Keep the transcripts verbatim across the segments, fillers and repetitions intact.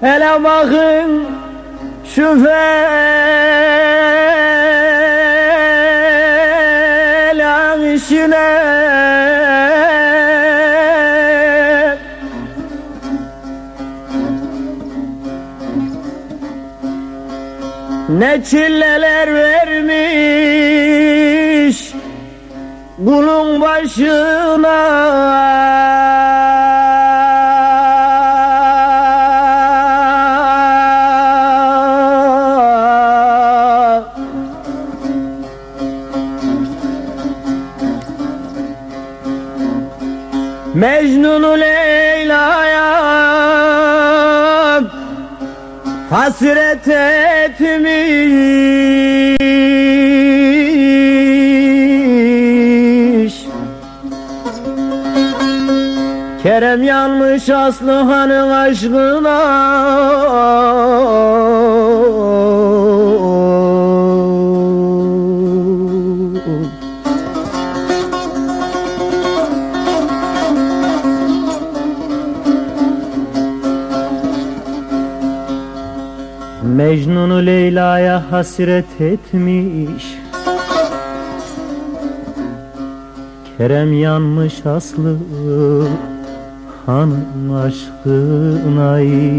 Hele bakın şu felak işine, ne çilleler vermiş kulun başına. Mecnun'u Leyla'ya hasret etmiş. Kerem yanmış Aslıhan'ın aşkına. Mecnun'u Leyla'ya hasret etmiş. Kerem yanmış Aslı hanım aşkına.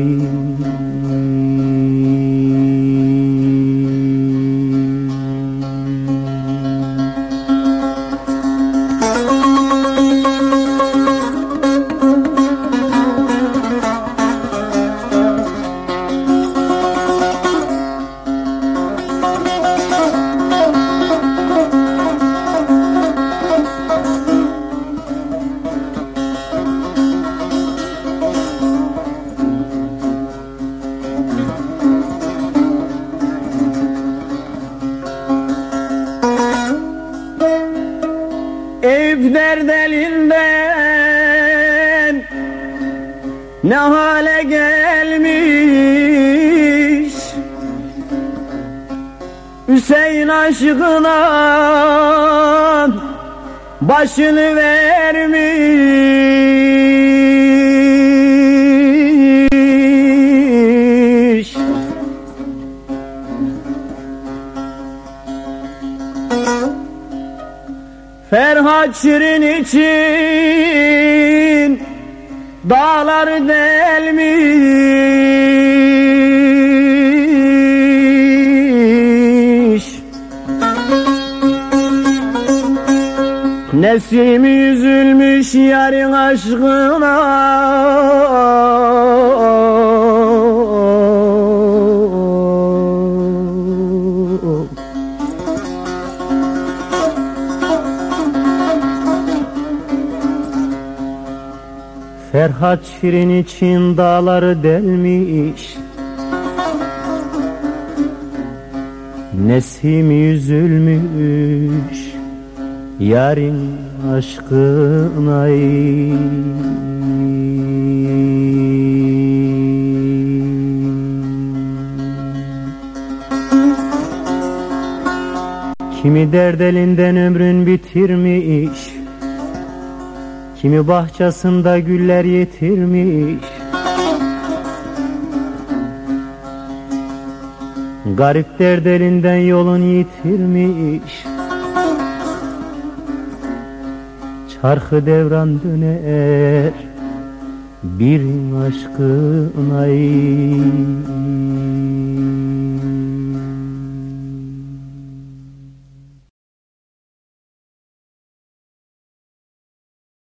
Eyüp derdelinden ne hale gelmiş, Hüseyin aşkına başını vermiş. Ferhat Şirin için dağları delmiş. Nesimi üzülmüş yarın aşkına. Ferhat Şirin için dağları delmiş. Nesimi üzülmüş yarın aşkına. Kimi derd elinden ömrün bitirmiş, kimi bahçesinde güller yetirmiş. Garip derd elinden yolun yitirmiş. Çarkı devran döner bir aşkına.